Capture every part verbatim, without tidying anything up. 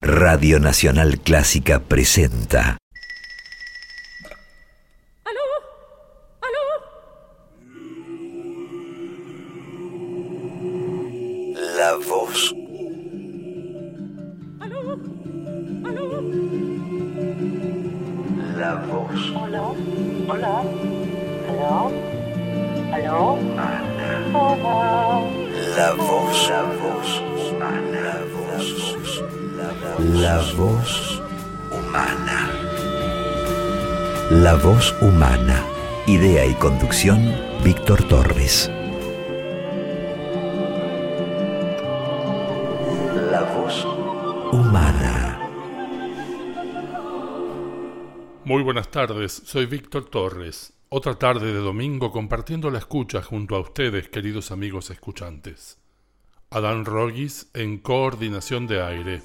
Radio Nacional Clásica presenta. ¿Aló? ¿Aló? La voz. ¿Aló? ¿Aló? La voz. Hola, hola, ¿aló? ¿Aló? Ana. Hola. La voz. La voz. La voz. La voz humana. La voz humana. Idea y conducción, Víctor Torres. La voz humana. Muy buenas tardes, soy Víctor Torres. Otra tarde de domingo compartiendo la escucha junto a ustedes, queridos amigos escuchantes. Adán Rogis en coordinación de aire.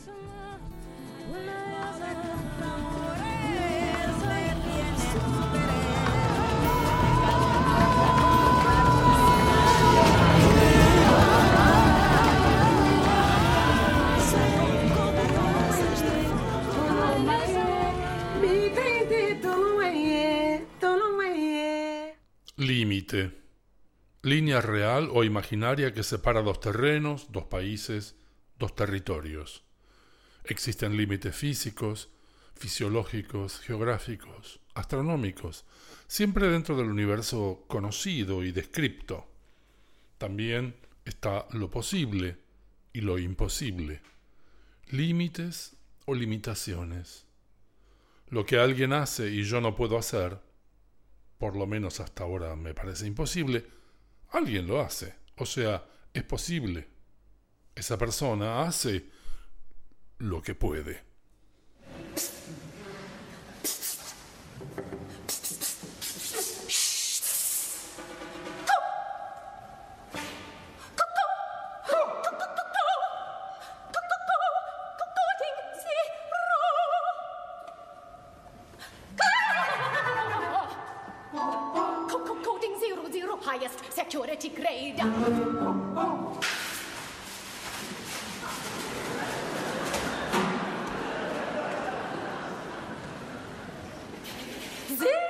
Límite. Línea real o imaginaria que separa dos terrenos, dos países, dos territorios. Existen límites físicos, fisiológicos, geográficos, astronómicos, siempre dentro del universo conocido y descripto. También está lo posible y lo imposible. Límites o limitaciones. Lo que alguien hace y yo no puedo hacer, por lo menos hasta ahora me parece imposible, alguien lo hace, o sea, es posible. Esa persona hace lo que puede. Highest security grade. Zero,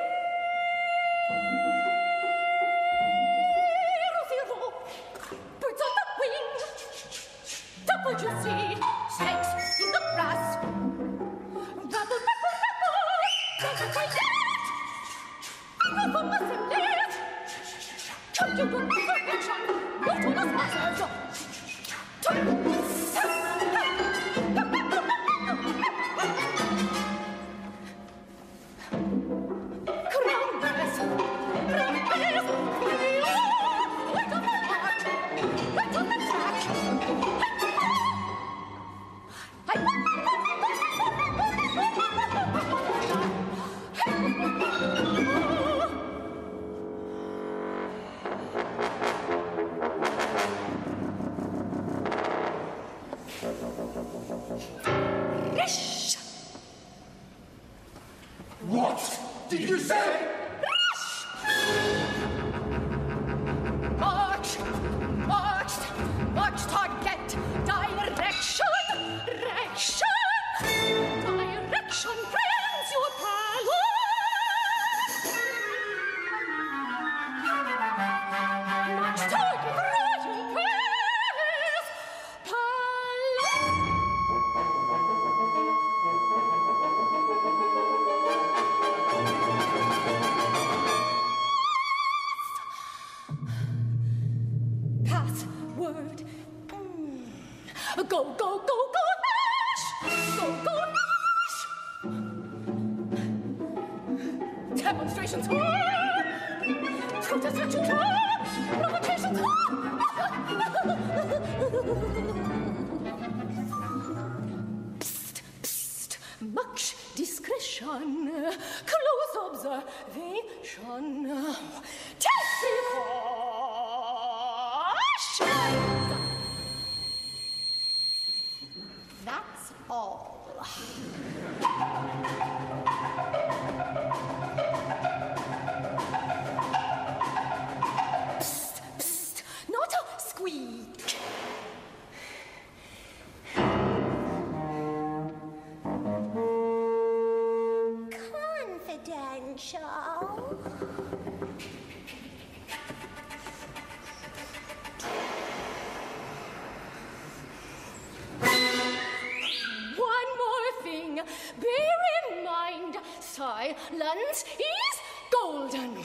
zero. Birds on the wing. Double you see. Snakes in the grass. Rabble, rabble, rabble. Never quiet. Rabble, assembly. Come to good perfection, not on us matters. Groundless, groundless, right on the mark, right on the track. What did you say? March, march, march, target, direction, direction, direction, friends, your power. March, target, royal prayers, Password. Mm. Go, go, go, go, dash! Go, go, dash! Demonstrations. Truth distractions. Provocations. Psst, psst. Much discretion. Close observation. Terrible. That's all. Psst, psst, not a squeak. shall. One more thing, bear in mind, silence is golden.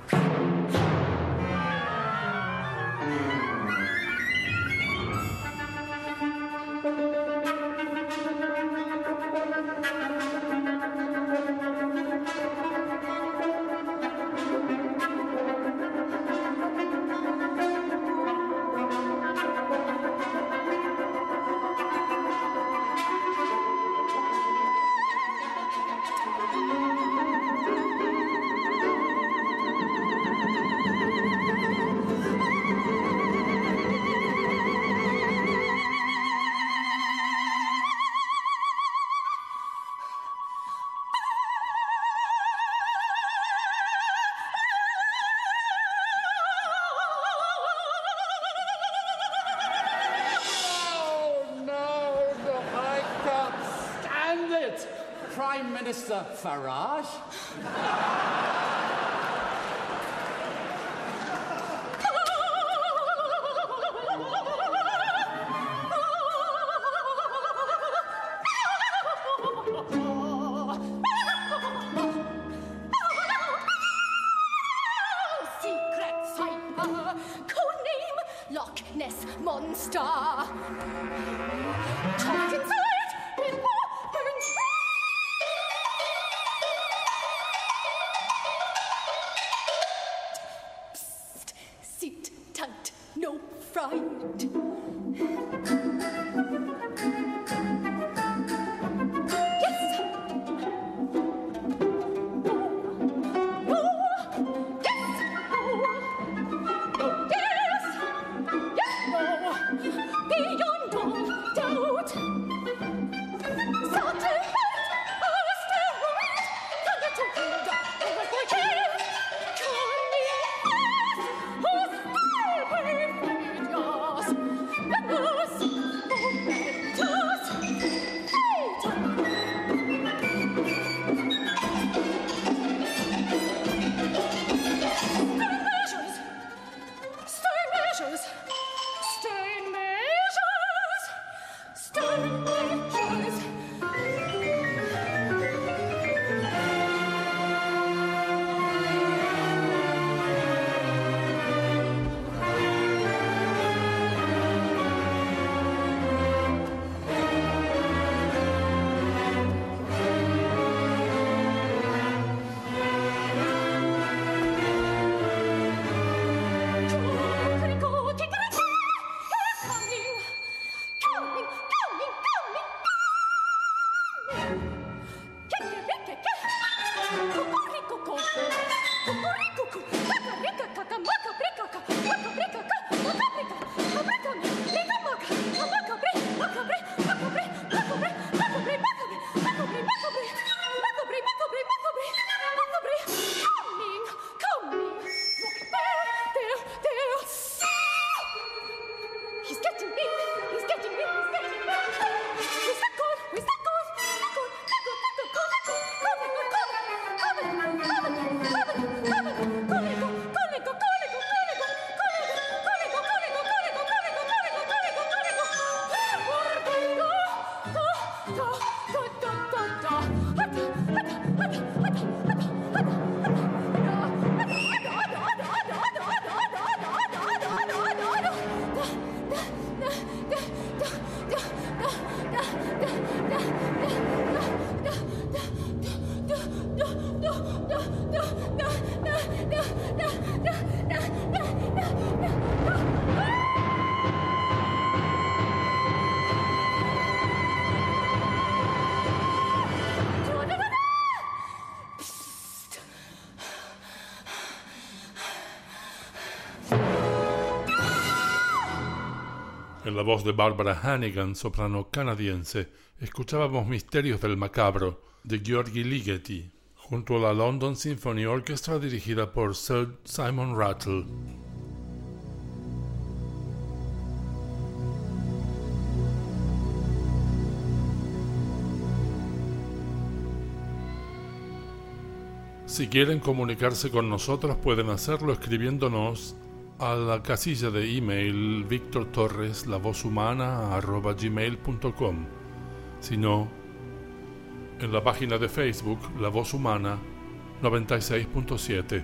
Prime Minister Farage? Secret cipher, codename Loch Ness Monster. Trapped inside, in burns. Psst, sit tight, no fright. Yes. Beyond all doubt, certain asteroid, thunder to wind, overbreaking, cunning fast, hostile perfidious, venomous, momentous, fatal. Stern measures, stern measures, stern measures, stern measures. He's getting in, he's getting in, he's getting in. We stuck on, we stuck on, stuck on, stuck on, stuck on, stuck on, coming, coming, coming, coming, coming, coming, colico, colico, colico, colico, colico, colico, colico, colico, colico, colico, En la voz de Barbara Hannigan, soprano canadiense, escuchábamos Misterios del Macabro, de György Ligeti, junto a la London Symphony Orchestra dirigida por Sir Simon Rattle. Si quieren comunicarse con nosotros pueden hacerlo escribiéndonos a la casilla de email victor torres la voz humana arroba gmail punto com. Si no, en la página de Facebook La Voz Humana noventa y seis punto siete.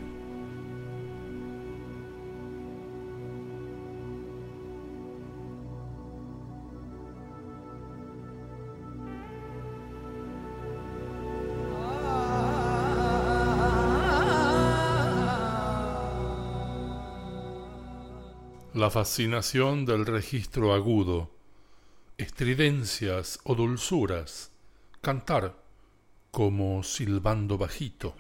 La fascinación del registro agudo, estridencias o dulzuras, cantar como silbando bajito.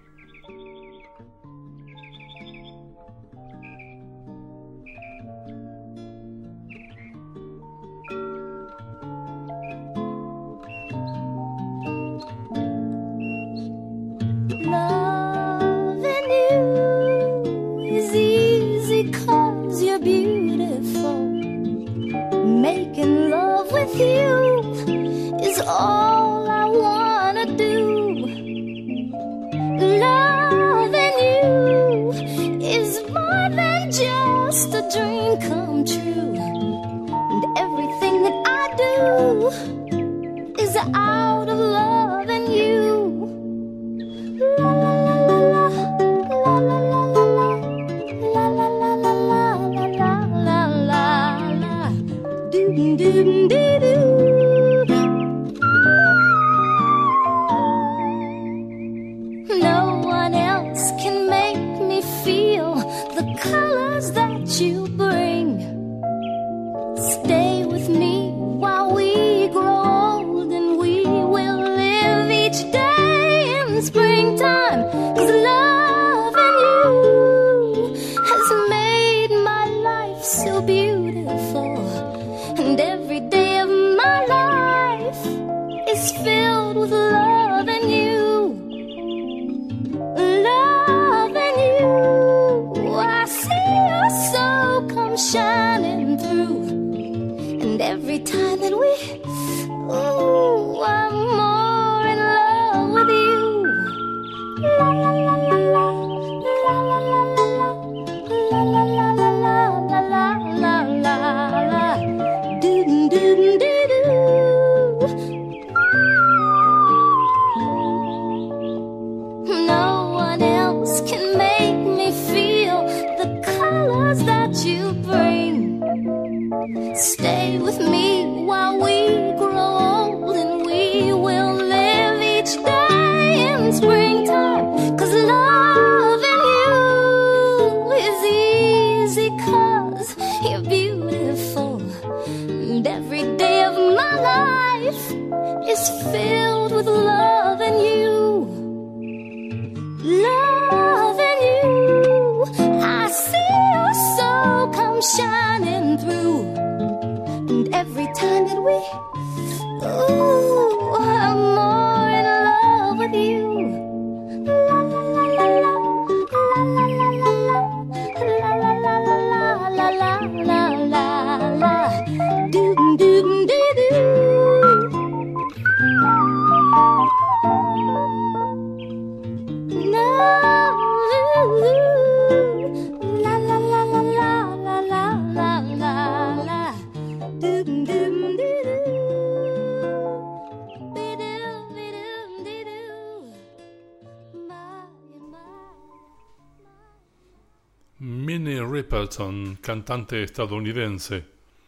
Cantante estadounidense.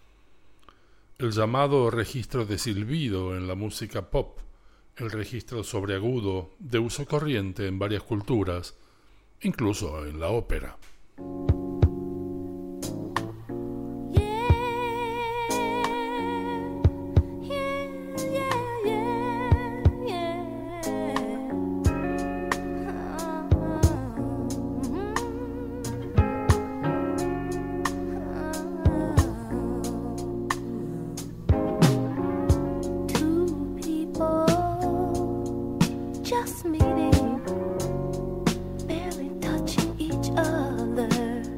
El llamado registro de silbido en la música pop, el registro sobreagudo de uso corriente en varias culturas, incluso en la ópera. Just meeting, barely touching each other.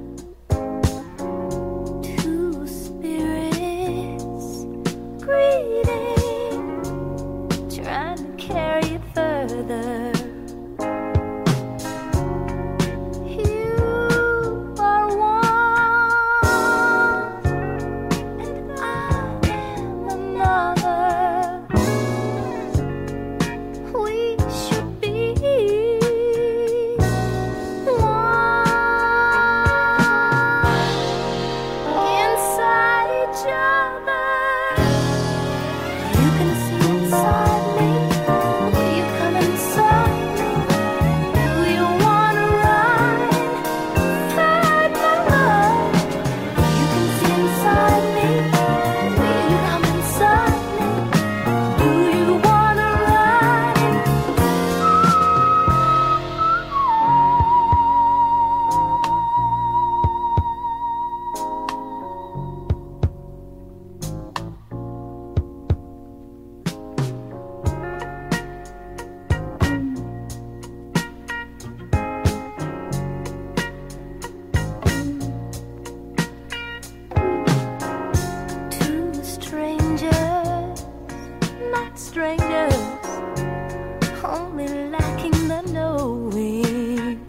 strangers, only lacking the knowing.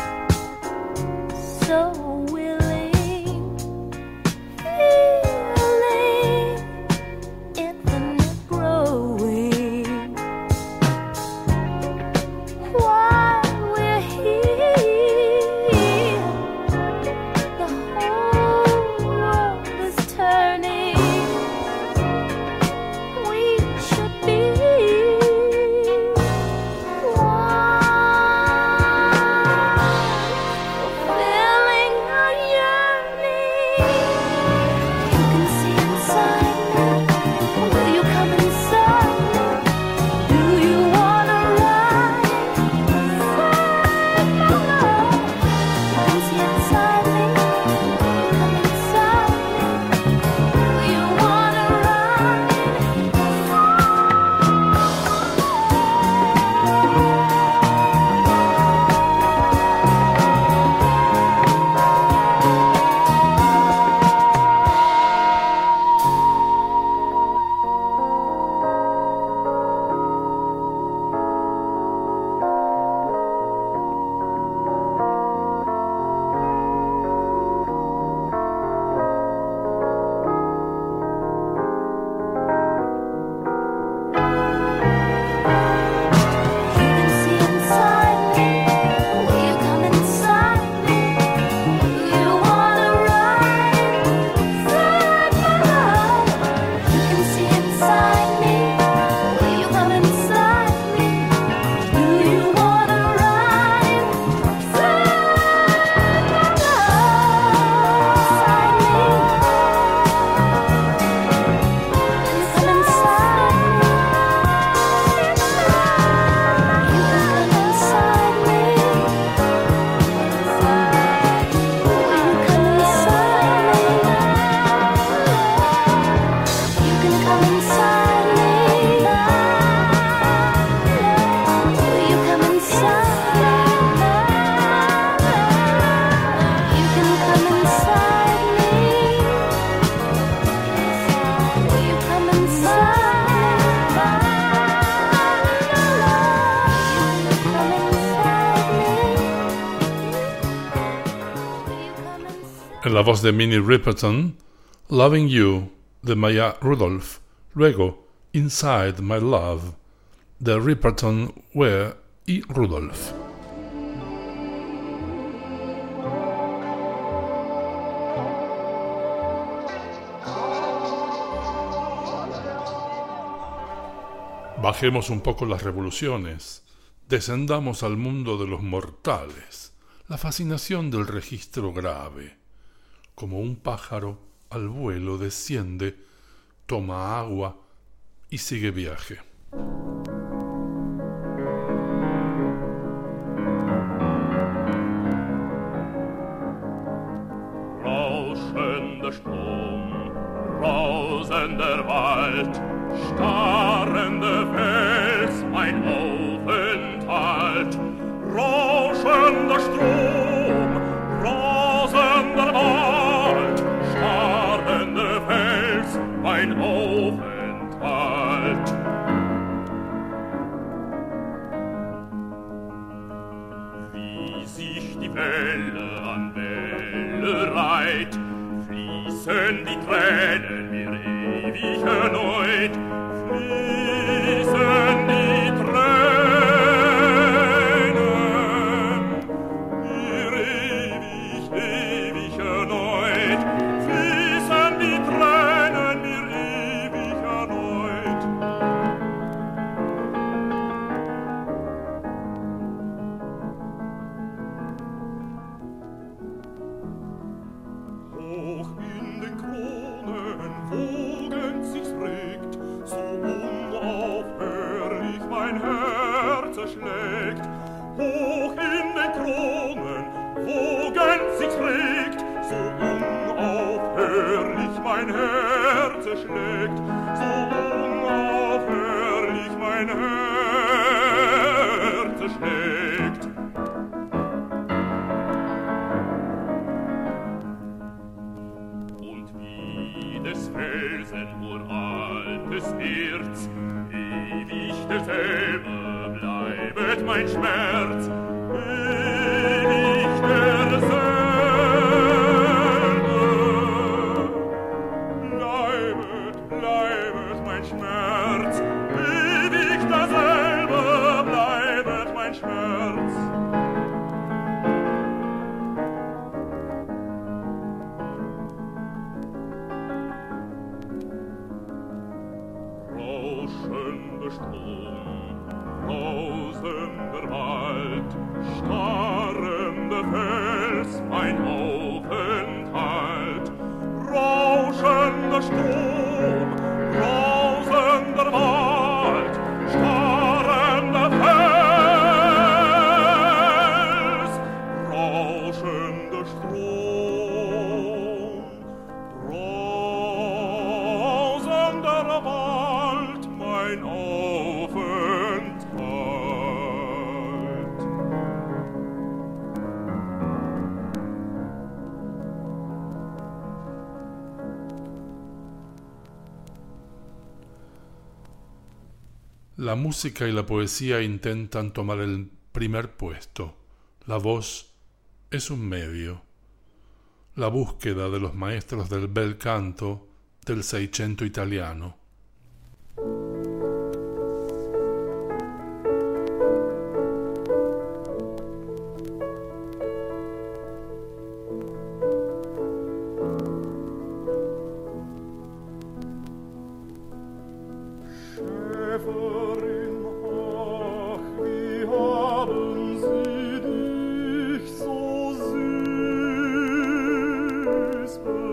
So willing, feeling, infinite growing. While we're here, the whole world is turning. We should be fulfilling our yearning. You can see inside me. Will you come inside me? Do you wanna ride inside my love? You can see inside me. Come inside me. Do you wanna ride? You can see inside me. Will you come inside me? Do you wanna ride inside my love? You can see inside me. Will you come inside me? Do you wanna ride inside my love? Inside me. Come inside me. You can come inside me. Will you come inside me? You can come inside me. Will you come inside me? You can come inside me. Will you come En la voz de Minnie Riperton, Loving You, de Maya Rudolph. Luego, Inside My Love, de Riperton, Ware y Rudolph. Bajemos un poco las revoluciones, descendamos al mundo de los mortales, la fascinación del registro grave. Como un pájaro al vuelo desciende, toma agua y sigue viaje. Rauschender Strom, rausender Wald, starrender Fels, mein Aufenthalt. Rauschender Strom, rausender Wald, starrender Fels, mein Aufenthalt. Wie sich die Welle an Welle reiht, fließen die Tränen mir ewig erneut, fließen die Tränen mir ewig, ewig erneut, fließen die Tränen mir ewig erneut. Hoch in den Kronen wogen sich's regt, so unaufhörlich mein Herz erschlägt. Hoch in den Kronen wogen sich's regt, so unaufhörlich mein Herz erschlägt, so unaufhörlich mein Herz erschlägt. des Felsen uraltes Erz, ewig ewig derselbe bleibet mein Schmerz, ewig derselbe. Bleibet, bleibet mein Schmerz, ewig derselbe bleibet mein Schmerz. Rauschender Strom, brausender Wald, starrender Fels, mein Aufenthalt. Rauschender Strom, brausender Wald, starrender Fels, rauschender Strom, brausender Wald, mein Aufenthalt. La música y la poesía intentan tomar el primer puesto. La voz es un medio. La búsqueda de los maestros del bel canto del Seicento italiano. Schäferin, ach, wie haben sie dich so süß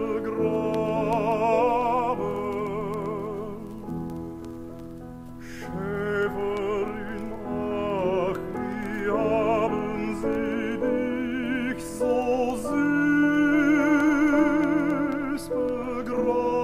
begraben? Schäferin, ach, wie haben sie dich so süß begraben?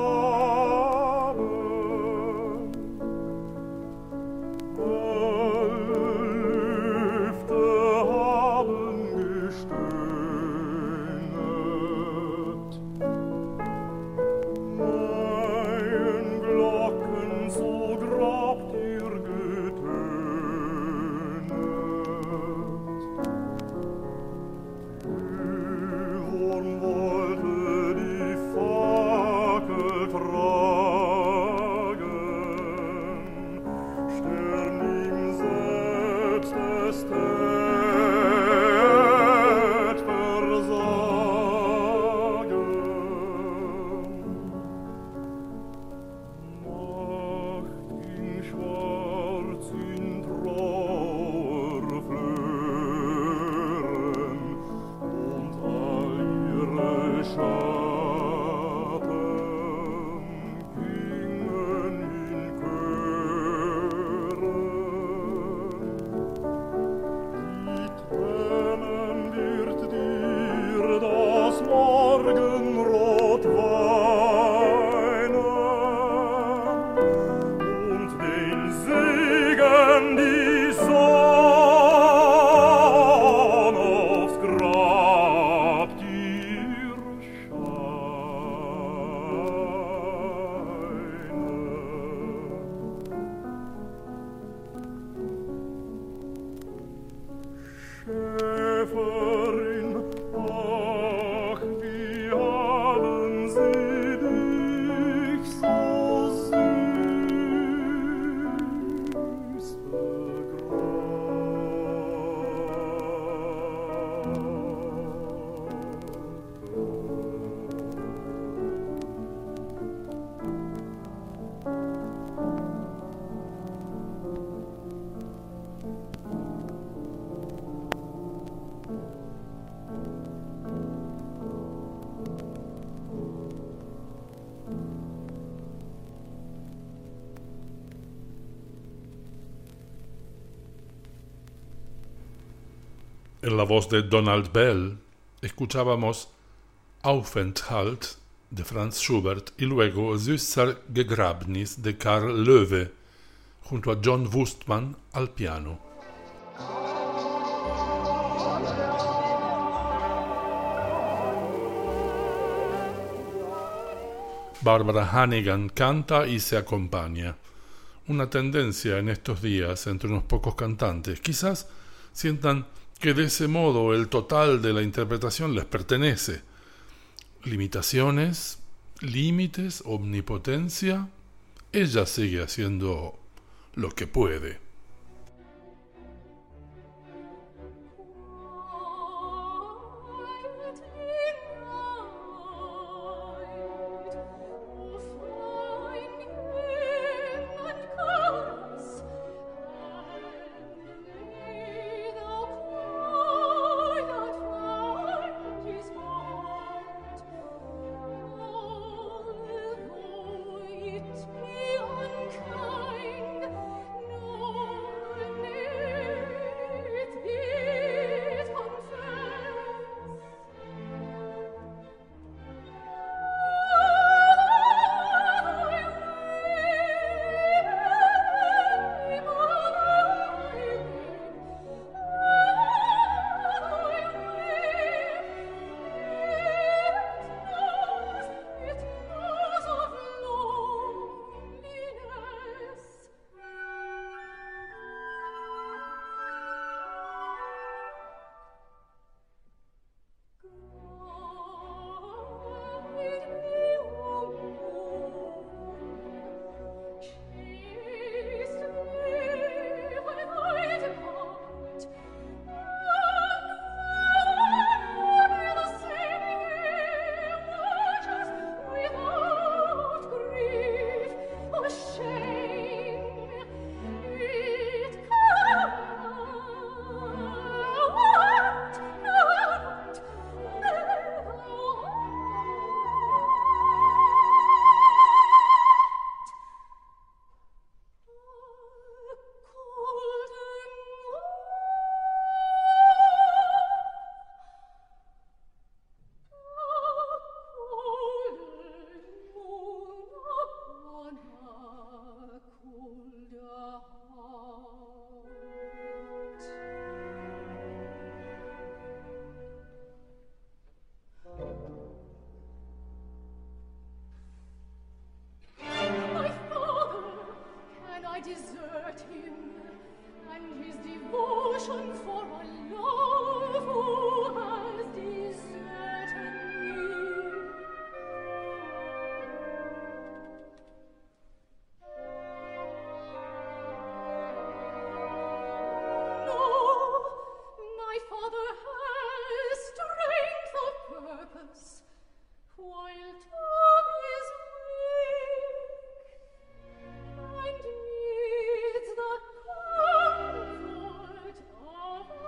En la voz de Donald Bell escuchábamos Aufenthalt de Franz Schubert y luego Süßer Gegrabnis de Karl Löwe junto a John Wustman al piano. Barbara Hannigan canta y se acompaña. una tendencia en estos días entre unos pocos cantantes. Quizás sientan que de ese modo el total de la interpretación les pertenece. Limitaciones, límites, omnipotencia, ella sigue haciendo lo que puede. Of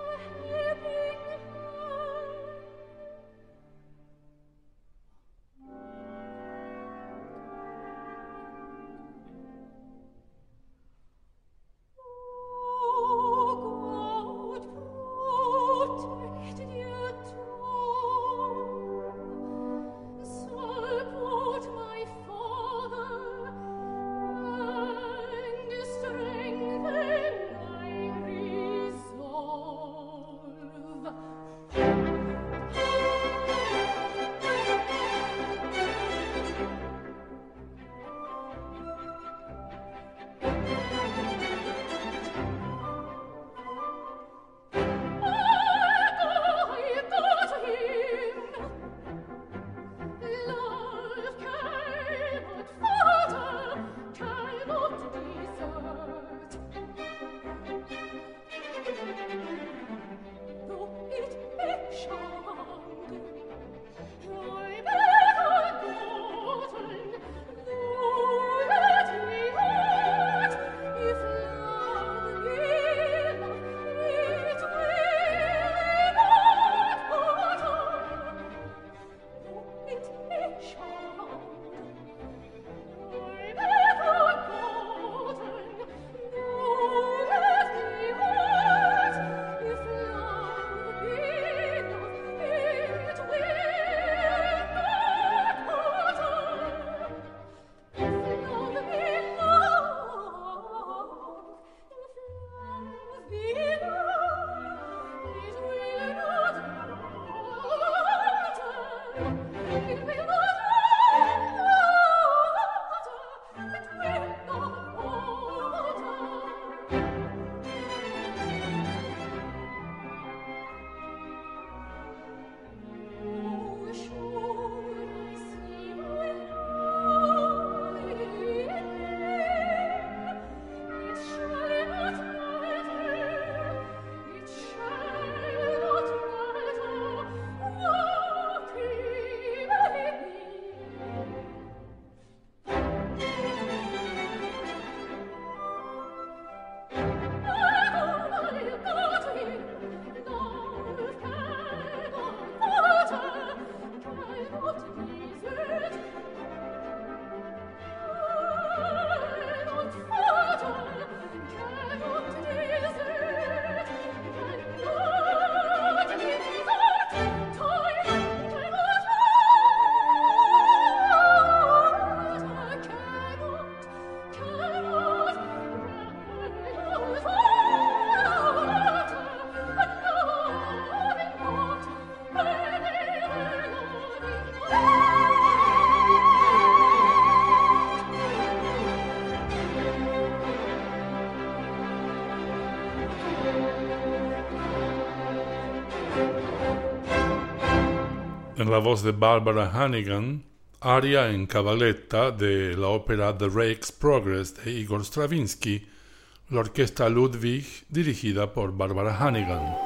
En la voz de Barbara Hannigan, aria en cabaletta de la ópera The Rake's Progress de Igor Stravinsky, la orquesta Ludwig dirigida por Barbara Hannigan.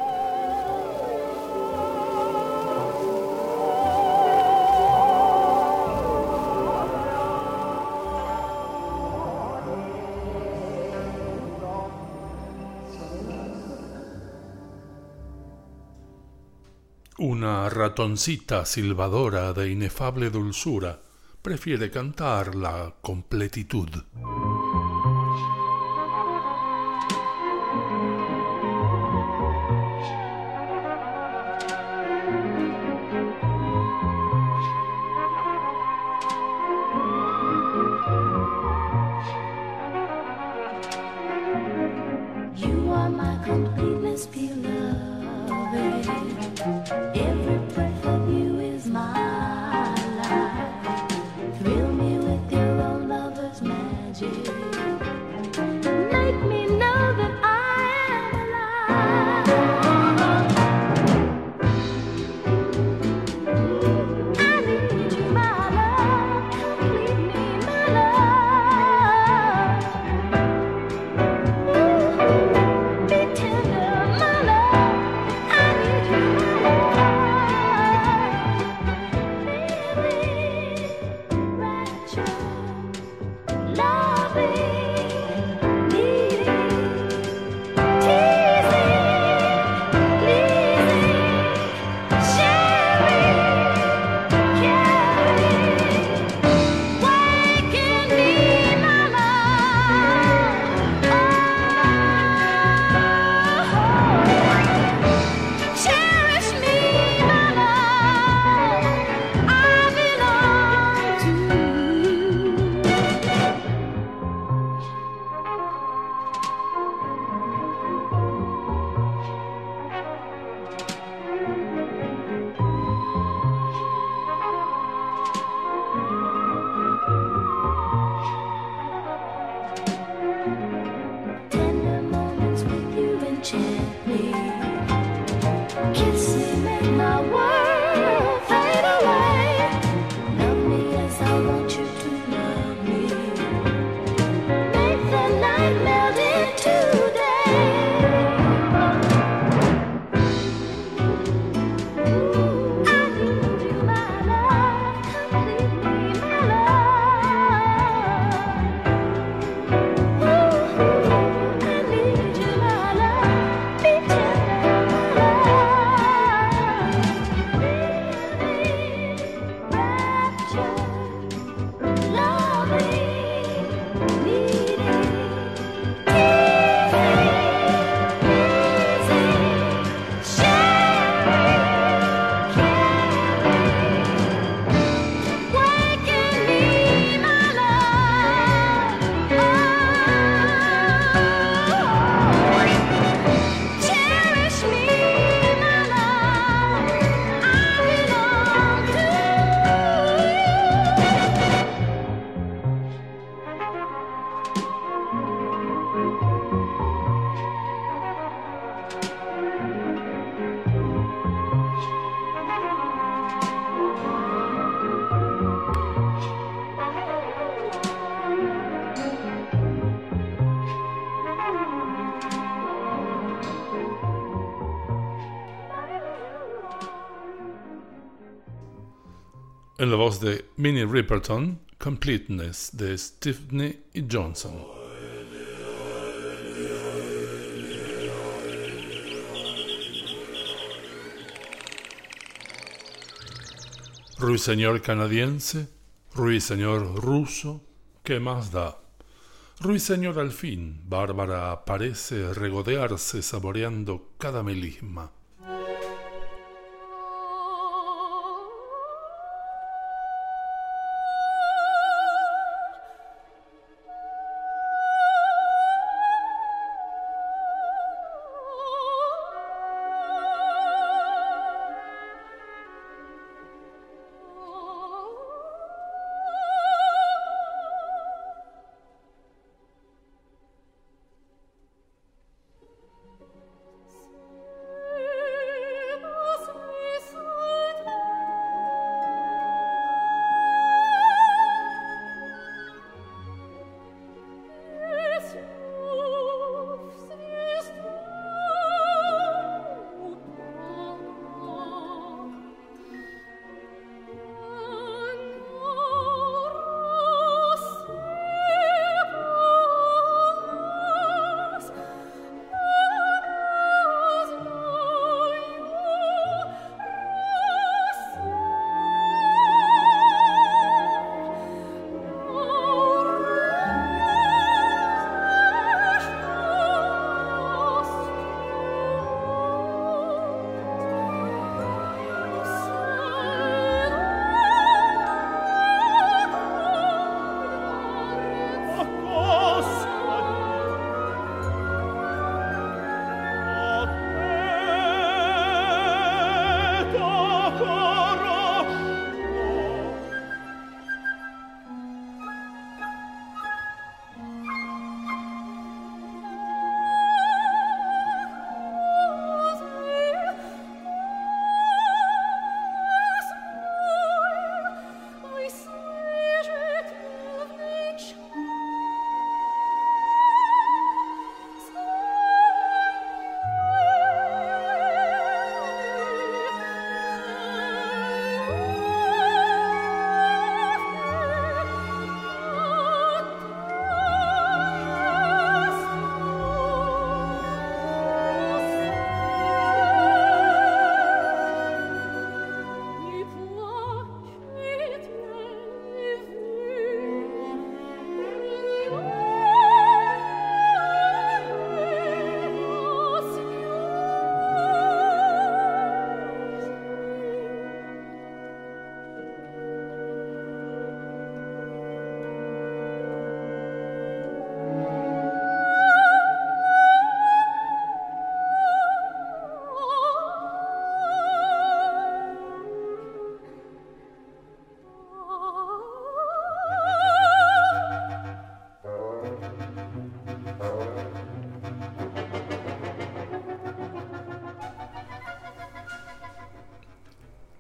Una ratoncita silbadora de inefable dulzura prefiere cantar la completitud. You are my completeness, beloved. Every breath of you is my life. Thrill me with your own lover's magic. Make me know that I am alive. I need you, my love. Complete me, my love. Ooh, be tender, my love. I need you, my love. Living, rapture, loving, needing, teasing, pleasing, sharing, caring, waking me, my love. Oh, cherish me, my love. I belong to you. Tender moments with you enchant me. Kiss me, make my world fade away. Love me as I want you to love me. Make the night melt into day. I need you, my love. Complete me, my love. Ooh, I need you, my love. Be tender, my love. Living, rapture, loving, needing, teasing, pleasing, sharing, caring, waking me, my love. Oh, cherish me, my love. I belong to En la voz de Minnie Riperton, Completeness de Stephanie Johnson. Ruiseñor canadiense, ruiseñor ruso, ¿qué más da? Ruiseñor al fin, Bárbara parece regodearse saboreando cada melisma. Oh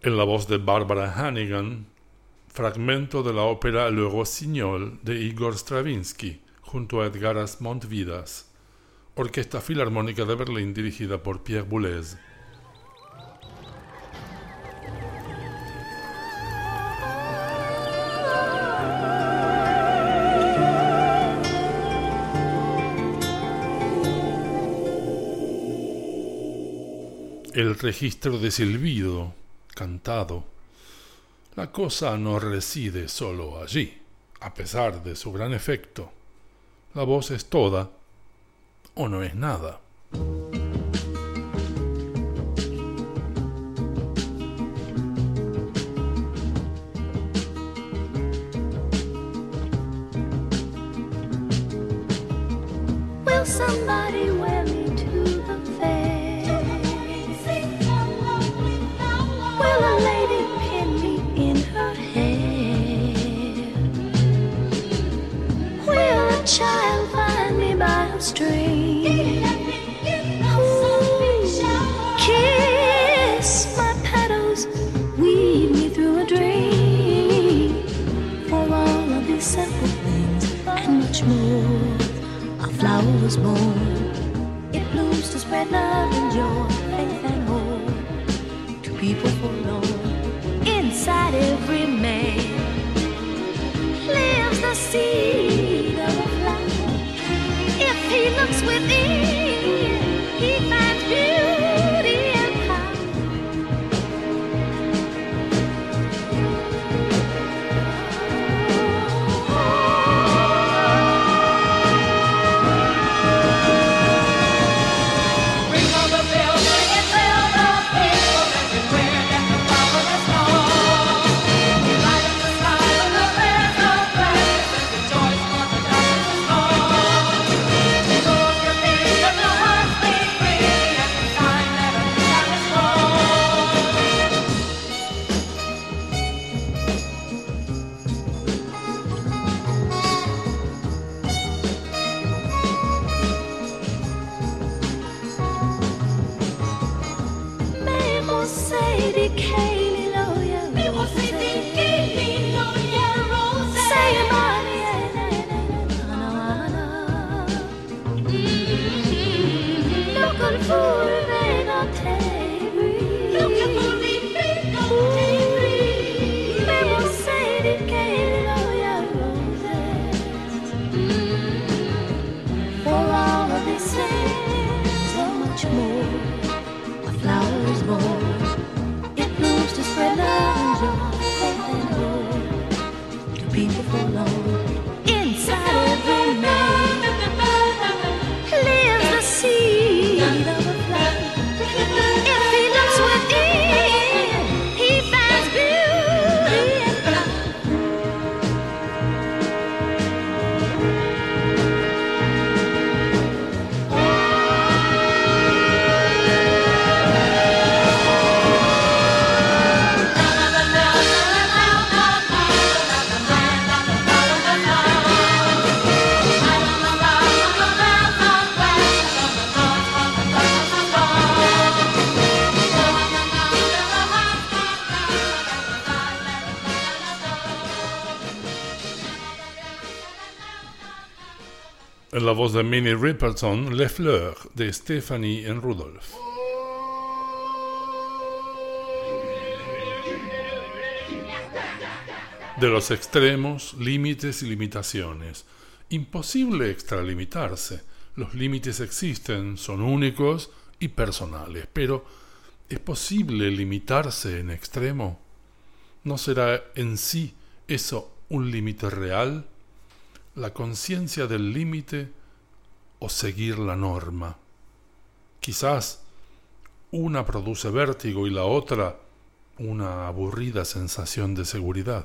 En la voz de Barbara Hannigan, fragmento de la ópera Le Rossignol de Igor Stravinsky, junto a Edgaras Montvidas, Orquesta Filarmónica de Berlín dirigida por Pierre Boulez. El registro de silbido, cantado. La cosa no reside solo allí, a pesar de su gran efecto. La voz es toda o no es nada. Will somebody wear me to the fair? Will a lady pin me in her hair? Will a child find me by a string? Ooh, kiss my petals, weave me through a dream. For all of these simple things and much more, a flower was born. It blooms to spread love and joy, faith and hope to people forlorn. Inside every man lives the seed of a flower. If he looks within, he finds beauty and power. Ring on the bell, ring it, tell the people everywhere that the flower has come. Light up the sky with the band of gladness and rejoice for the darkness is gone. Go up your feet and the hearts beat free at the sign that a new time is born. Me você di che mi loia, Me você di che mi loia rose. say money. Local fool, they not take Looking for me, big old daybreak. Me você di che mi loia roses. For all of these things, so much more, a flower is born. It blooms to spread love and joy, faith and hope to people forlorn. Inside every man lives the seed of a flower. If he looks within, he finds beauty and power. En la voz de Minnie Riperton, Les Fleurs, de Stephanie and Rudolph. De los extremos, límites y limitaciones. Imposible extralimitarse. Los límites existen, son únicos y personales. Pero, ¿es posible limitarse en extremo? ¿No será en sí eso un límite real? ¿La conciencia del límite o seguir la norma? Quizás una produce vértigo y la otra una aburrida sensación de seguridad.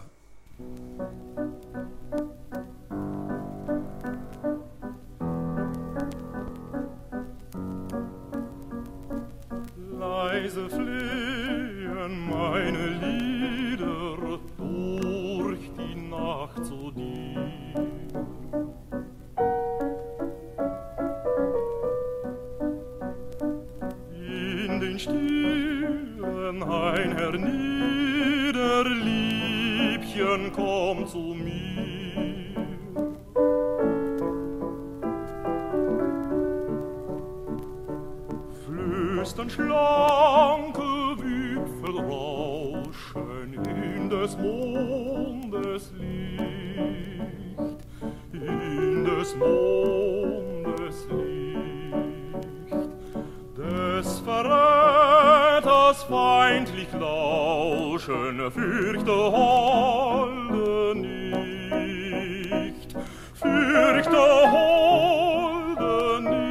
Leise flehen meine Lieder durch die Nacht zu dir. In den stillen Wenn ein herniederliebchen kommt zu mir, flüstern schlanke Wipfel rauschen in des Mondes Licht, in des Mondes Licht, des Verräters feindlich lauschen, fürchte Holde nicht, fürchte Holde nicht.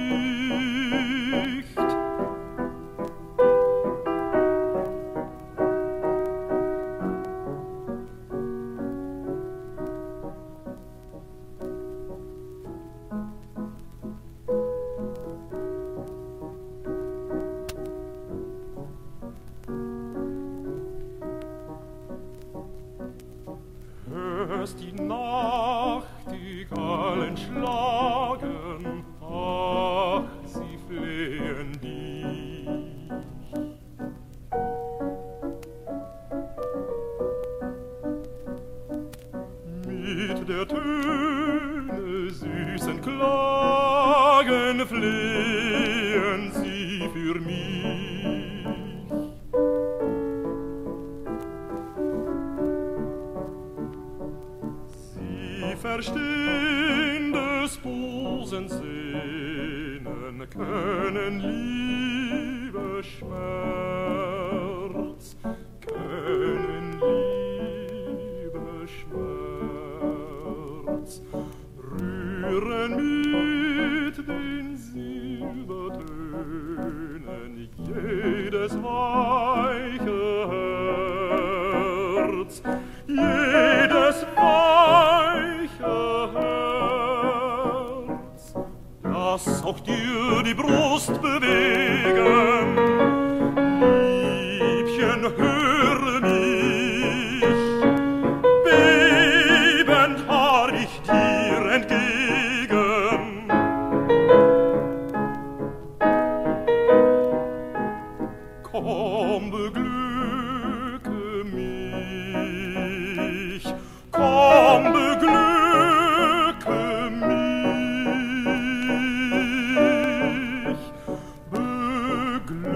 Hörst die Nachtigallen schlagen, ach, sie flehen dich. Mit der Töne süßen Klagen flehen sie für mich. Sie verstehen des Busens Sehnen, können Liebe Schmerz, können Liebe Schmerz, rühren mit den Silbertönen jedes weiche Herz, jedes weiche Herz. Lass auch dir die Brust bewegen, Liebchen, höre mich, bebend fahr ich dir entgegen. Komm, beglücke mich, komm, beglücke mich, beglücke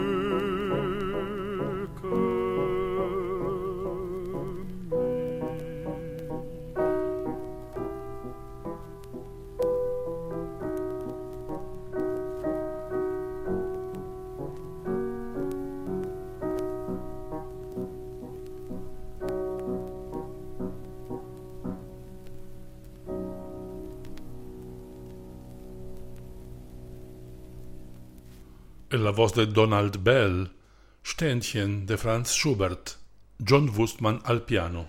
En la voz de Donald Bell, Ständchen de Franz Schubert, John Wustman al piano.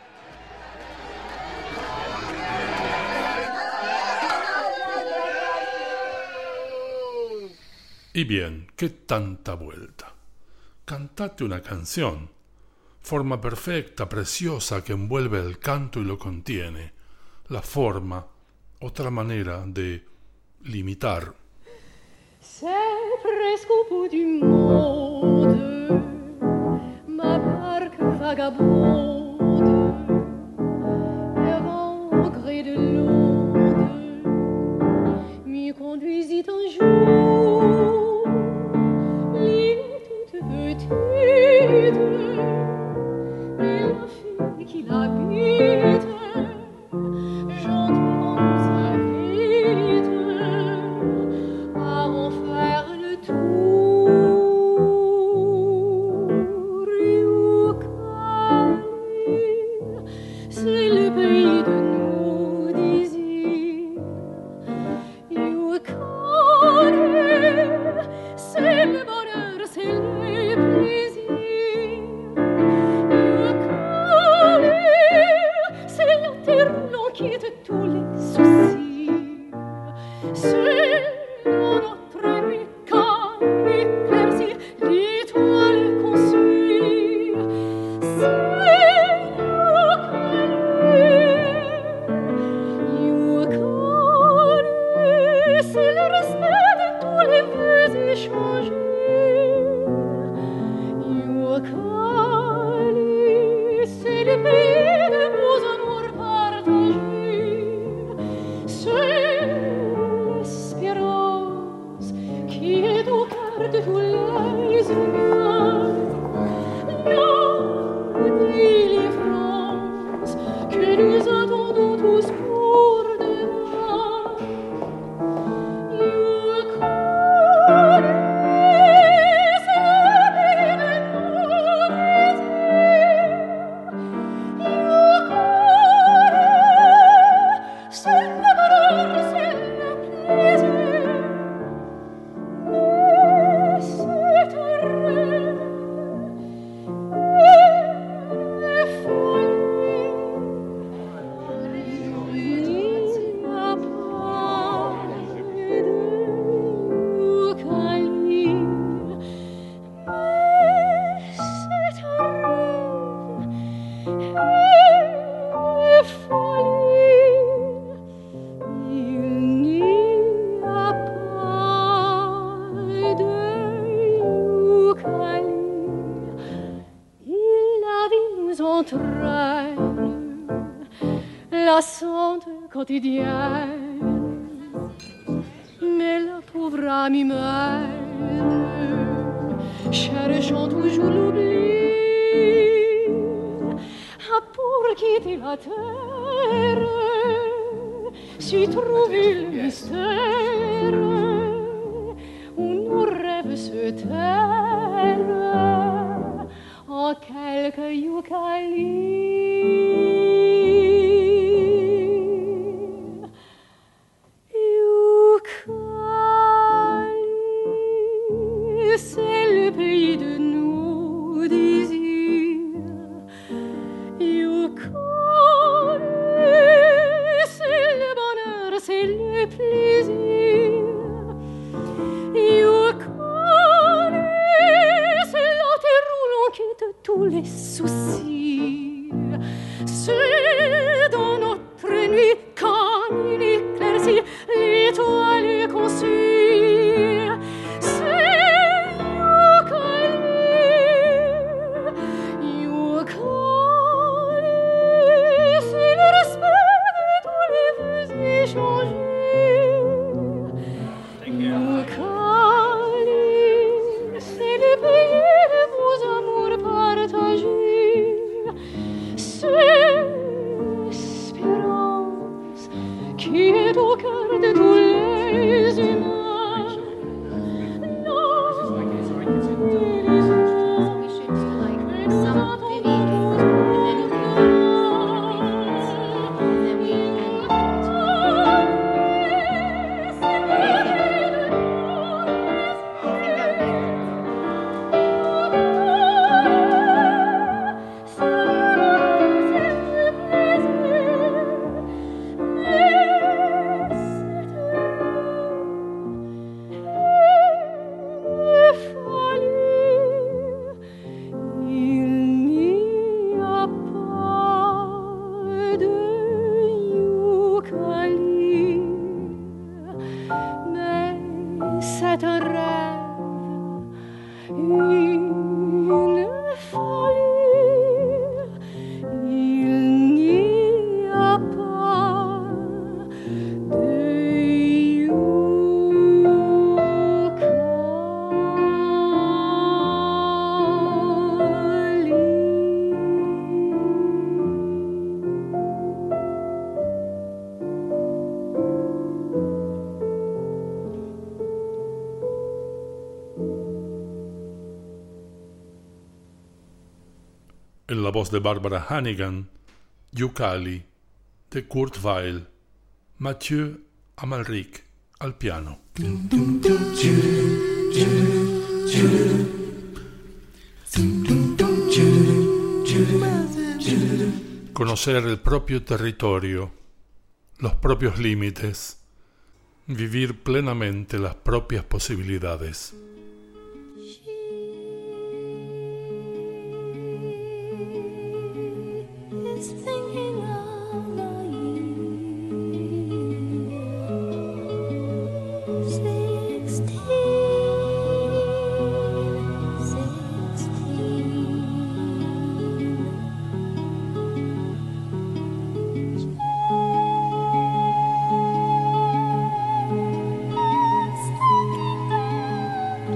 Y bien, ¿qué tanta vuelta? Cantate una canción, forma perfecta, preciosa, que envuelve el canto y lo contiene. La forma, otra manera de limitar. C'est presque au bout du monde, ma barque vagabonde, errant au gré de l'onde, m'y conduisit un jour, l'île toute petite, et la fille qui l'habite, gentiment nous invite à en faire le tour. Youcali, c'est le pays de nos désirs. Youcali, c'est le bonheur, c'est le plaisir. Youcali, c'est la terre où l'on quitte tous les soucis. C'est notre nuit calme éclaircie, l'étoile qu'on suit. C'est Youcali, Youcali, c'est le respect de tous les vœux échangés. cœur de tous les humains. La délivrance que nous attendons tous pour demain. You connaissent le pays de nos désirs. You connaissent le bonheur, c'est le plaisir. Mais c'est un rêve, une folie. Il n'y a pas de Yucali. Mais c'est un rêve, une folie. Il n'y a pas de Yucali. Et la vie nous entraîne, lassante quotidienne. Mais la pauvre âme humaine, cherchant toujours l'oubli, a pour quitter la terre, s'y trouver le mystère où nos rêves se tairent en quelques Yucali. Yucali, c'est le pays de nos désirs. Yucali, c'est le bonheur, c'est le plaisir. Yucali, c'est la terre où l'on quitte tous les soucis. C'est dans notre nuit quand il éclaircit l'étoile qu'on suit. C'est Yucali, Yucali, c'est le respect de tous les vœux échangés. Yucali, c'est le pays de vos amours partagés. C'est l'espérance qui est au cœur de tous les humains. C'est un rêve, une folie. Il n'y a pas de En la voz de Barbara Hannigan, Yucali, de Kurt Weill, Mathieu Amalric al piano. Conocer el propio territorio, los propios límites, vivir plenamente las propias posibilidades. Is thinking of the year sixteen, sixteen. Just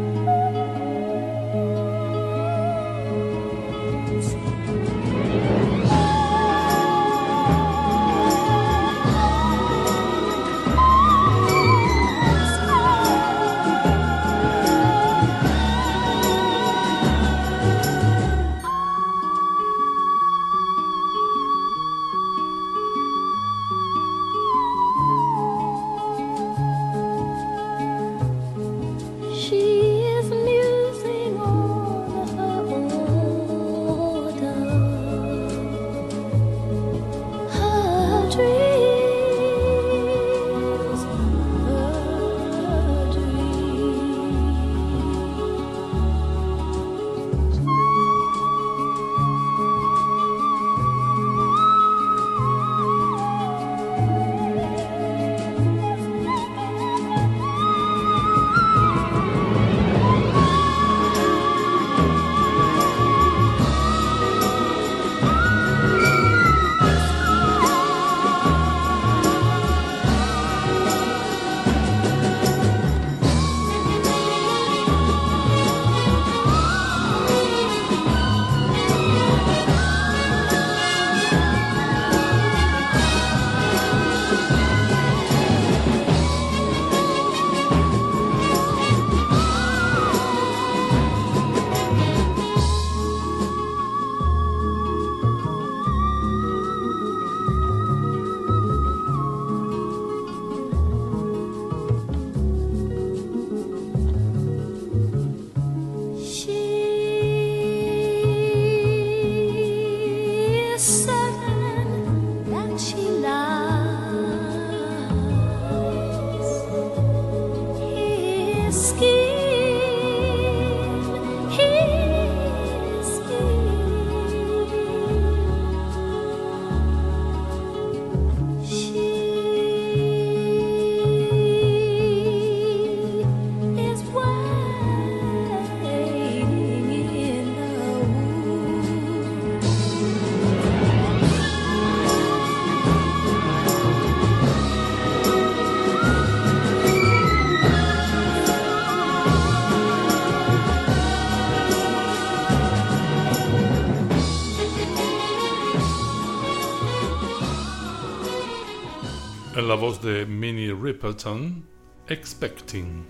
en la voz de Minnie Riperton, Expecting.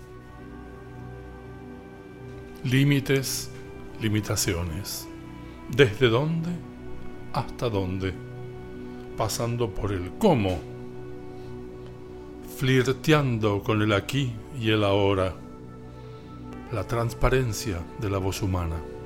Límites, limitaciones. ¿Desde dónde hasta dónde? Pasando por el cómo. Flirteando con el aquí y el ahora. La transparencia de la voz humana.